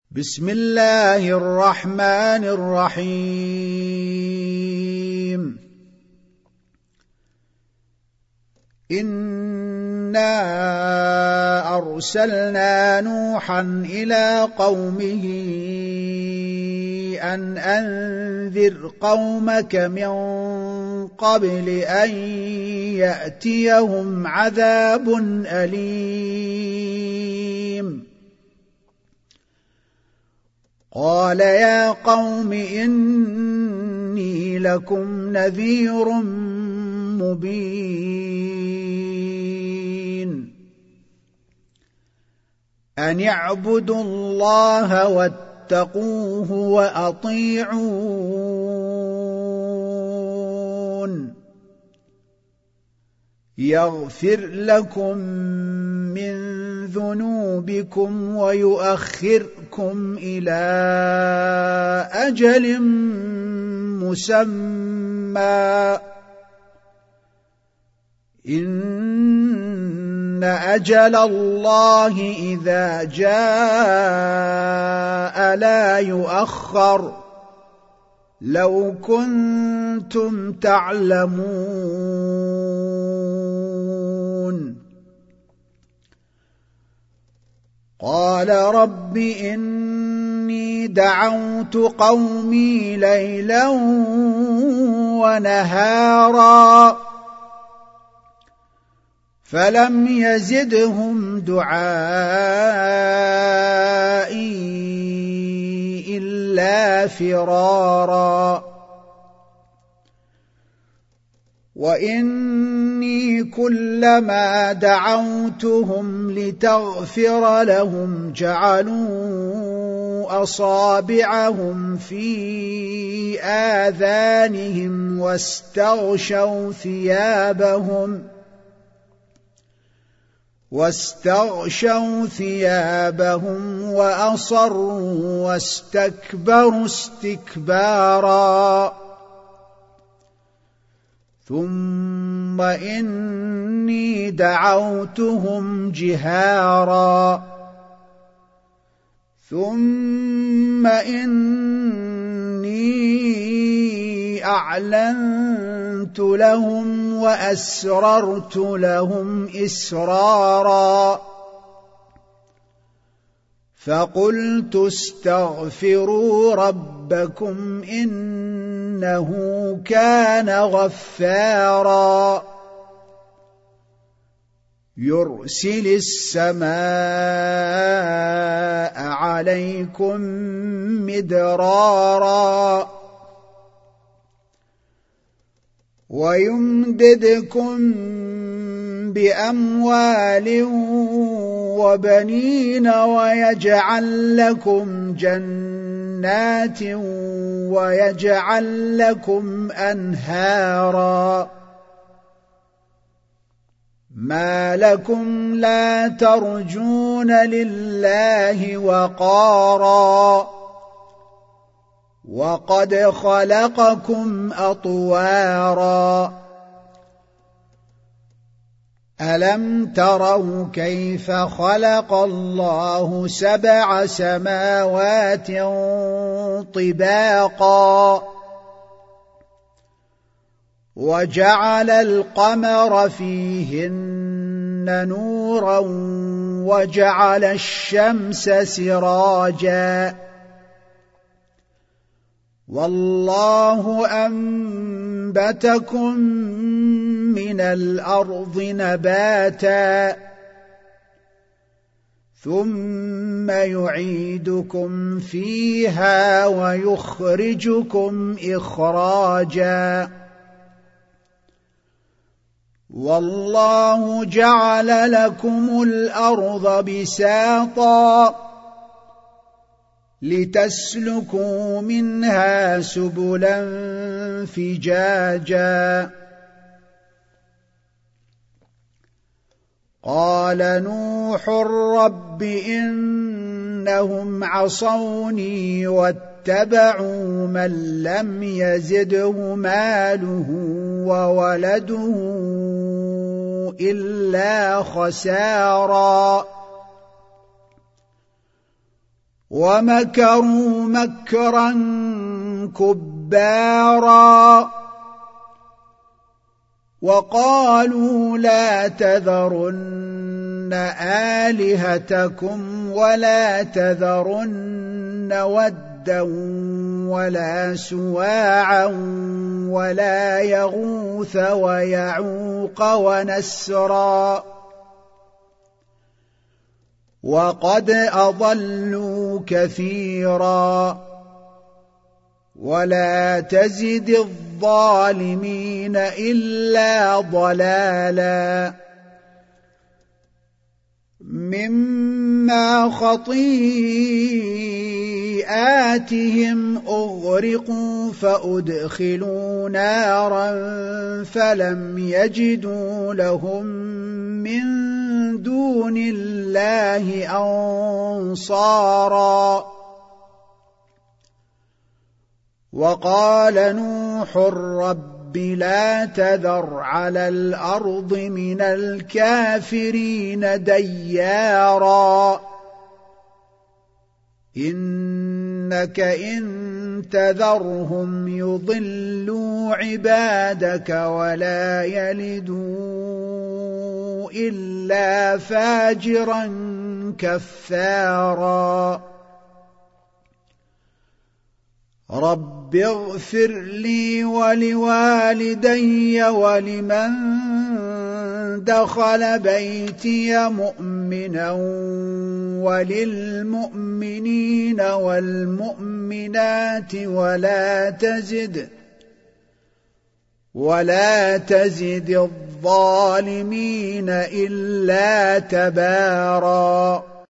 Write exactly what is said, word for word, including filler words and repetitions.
بسم الله الرحمن الرحيم. إنا أرسلنا نوحا إلى قومه أن أنذر قومك من قبل أن يأتيهم عذاب أليم. قال يا قوم إني لكم نذير مبين أن اعبدوا الله واتقوه وأطيعون يغفر لكم من ذنوبكم ويؤخركم إلى أجل مسمى إن أجل الله إذا جاء لا يؤخر لو كنتم تعلمون. قال رب إني دعوت قومي ليلا ونهارا فلم يزدهم دعائي إلا فرارا وإني كلما دعوتهم لتغفر لهم جعلوا أصابعهم في آذانهم واستغشوا ثيابهم واستغشوا ثيابهم وأصروا واستكبروا استكبارا ثم إني دعوتهم جهارا ثم إني أعلنت لهم وأسررت لهم إسرارا فقلت استغفروا ربكم إنه كان غفارا يرسل السماء عليكم مدرارا ويمددكم بأموال وبنين ويجعل لكم جنات ويجعل لكم أنهارا ما لكم لا ترجون لله وقارا وقد خلقكم أطوارا ألم تروا كيف خلق الله سبع سماوات طباقا وجعل القمر فيهن نورا وجعل الشمس سراجا والله أنبتكم من الأرض نباتا ثم يعيدكم فيها ويخرجكم إخراجا والله جعل لكم الأرض بساطا لتسلكوا منها سبلا فجاجا قال نوح رب إنهم عصوني واتبعوا من لم يزده ماله وولده إلا خسارا ومكروا مكرا كبارا وقالوا لا تذرن آلهتكم ولا تذرن ودا ولا سواعا ولا يغوث ويعوق ونسرا وقد أضلوا كثيرا ولا تزد الظالمين إلا ضلالا مما خطيئاتهم أغرقوا فأدخلوا نارا فلم يجدوا لهم من دون الله أنصارا وقال نوح رب لا تذر على الأرض من الكافرين ديارا إنك إن تذرهم يضلوا عبادك ولا يلدوا إلا فاجرا كفارا رب اغفر لي ولوالدي ولمن دخل بيتي مؤمنا وللمؤمنين والمؤمنات ولا تزد ولا تزد الظالمين إلا تبارا